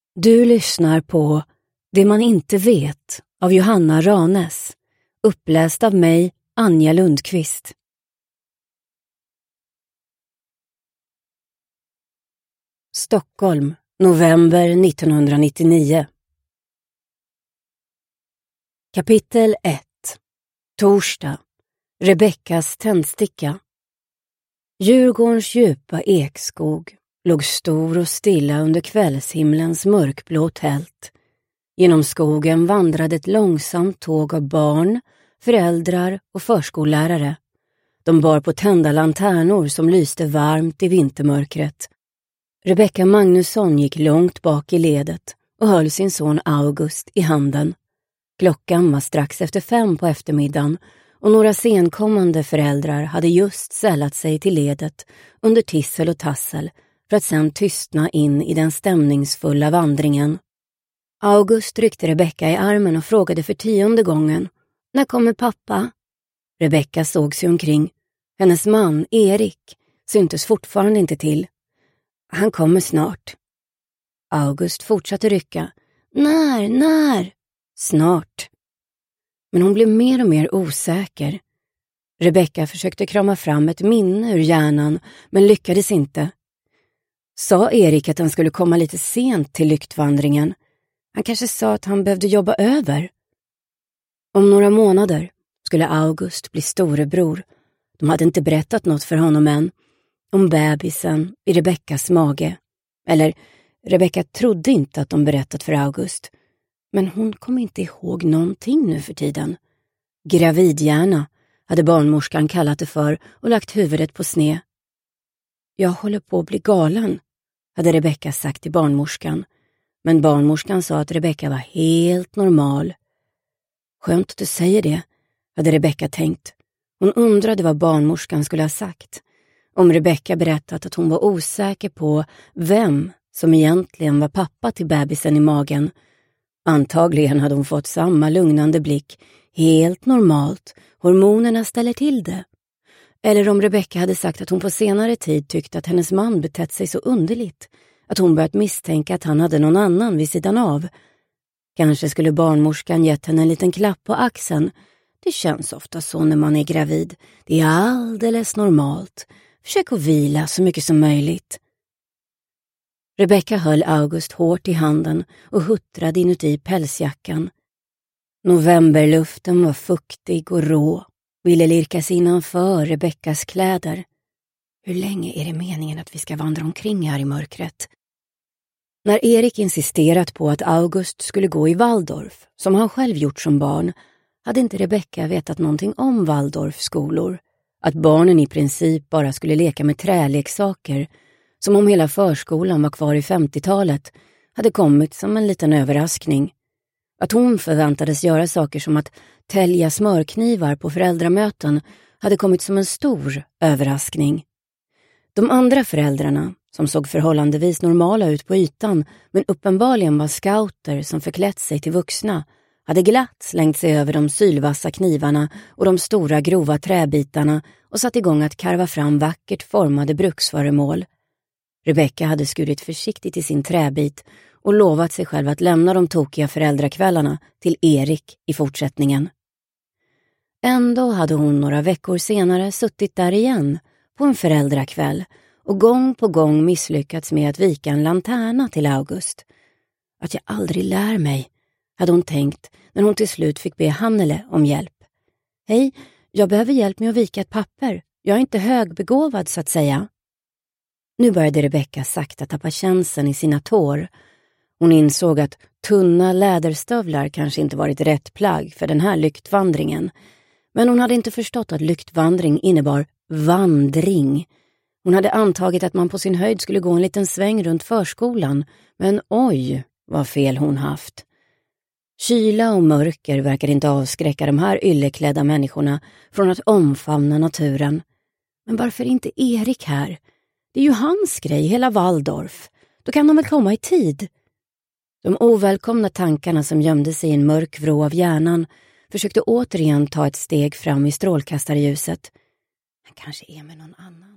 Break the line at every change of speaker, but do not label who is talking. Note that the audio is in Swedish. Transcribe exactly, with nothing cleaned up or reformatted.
Du lyssnar på Det man inte vet av Johanna Ranes, uppläst av mig, Anja Lundqvist. Stockholm, november nittonhundranittionio. Kapitel ett. Torsdag. Rebeckas tändsticka. Djurgårdens djupa ekskog låg stor och stilla under kvällshimlens mörkblå tält. Genom skogen vandrade ett långsamt tåg av barn, föräldrar och förskollärare. De bar på tända lanternor som lyste varmt i vintermörkret. Rebecka Magnusson gick långt bak i ledet och höll sin son August i handen. Klockan var strax efter fem på eftermiddagen och några senkommande föräldrar hade just sällat sig till ledet under tissel och tassel för att sedan tystna in i den stämningsfulla vandringen. August ryckte Rebecka i armen och frågade för tionde gången: "När kommer pappa?" Rebecka såg sig omkring. Hennes man, Erik, syntes fortfarande inte till. "Han kommer snart." August fortsatte rycka. "När, när?" "Snart." Men hon blev mer och mer osäker. Rebecka försökte krama fram ett minne ur hjärnan, men lyckades inte. Sa Erik att han skulle komma lite sent till lyktvandringen? Han kanske sa att han behövde jobba över. Om några månader skulle August bli storebror. De hade inte berättat något för honom än. Om bebisen i Rebeckas mage. Eller, Rebecka trodde inte att de berättat för August. Men hon kom inte ihåg någonting nu för tiden. Gravidhjärna hade barnmorskan kallat det för och lagt huvudet på sned. "Jag håller på att bli galen", hade Rebecka sagt till barnmorskan. Men barnmorskan sa att Rebecka var helt normal. "Skönt att du säger det", hade Rebecka tänkt. Hon undrade vad barnmorskan skulle ha sagt. Om Rebecka berättat att hon var osäker på vem som egentligen var pappa till bebisen i magen. Antagligen hade hon fått samma lugnande blick. Helt normalt, hormonerna ställer till det. Eller om Rebecka hade sagt att hon på senare tid tyckte att hennes man betett sig så underligt. Att hon börjat misstänka att han hade någon annan vid sidan av. Kanske skulle barnmorskan gett henne en liten klapp på axeln. "Det känns ofta så när man är gravid. Det är alldeles normalt. Försök att vila så mycket som möjligt." Rebecka höll August hårt i handen och huttrade inuti pälsjackan. Novemberluften var fuktig och rå, ville lirkas innanför Rebeckas kläder. Hur länge är det meningen att vi ska vandra omkring här i mörkret? När Erik insisterat på att August skulle gå i Waldorf, som han själv gjort som barn, hade inte Rebecka vetat någonting om Waldorfskolor. Att barnen i princip bara skulle leka med träleksaker, som om hela förskolan var kvar i femtiotalet, hade kommit som en liten överraskning. Att hon förväntades göra saker som att tälja smörknivar på föräldramöten hade kommit som en stor överraskning. De andra föräldrarna, som såg förhållandevis normala ut på ytan men uppenbarligen var scouter som förklätt sig till vuxna, hade glatt slängt sig över de sylvassa knivarna och de stora grova träbitarna och satt igång att karva fram vackert formade bruksföremål. Rebecka hade skurit försiktigt i sin träbit och lovat sig själv att lämna de tokiga föräldrakvällarna till Erik i fortsättningen. Ändå hade hon några veckor senare suttit där igen på en föräldrakväll och gång på gång misslyckats med att vika en lanterna till August. Att jag aldrig lär mig, hade hon tänkt när hon till slut fick be Hannele om hjälp. "Hej, jag behöver hjälp med att vika ett papper. Jag är inte högbegåvad så att säga." Nu började Rebecka sakta tappa känseln i sina tår. Hon insåg att tunna läderstövlar kanske inte varit rätt plagg för den här lyktvandringen. Men hon hade inte förstått att lyktvandring innebar vandring. Hon hade antagit att man på sin höjd skulle gå en liten sväng runt förskolan. Men oj, vad fel hon haft. Kyla och mörker verkar inte avskräcka de här ylleklädda människorna från att omfamna naturen. Men varför inte Erik här? Det är ju hans grej, hela Waldorf. Då kan de väl komma i tid. De ovälkomna tankarna som gömde sig i en mörk vrå av hjärnan försökte återigen ta ett steg fram i strålkastarljuset. Han kanske är med någon annan.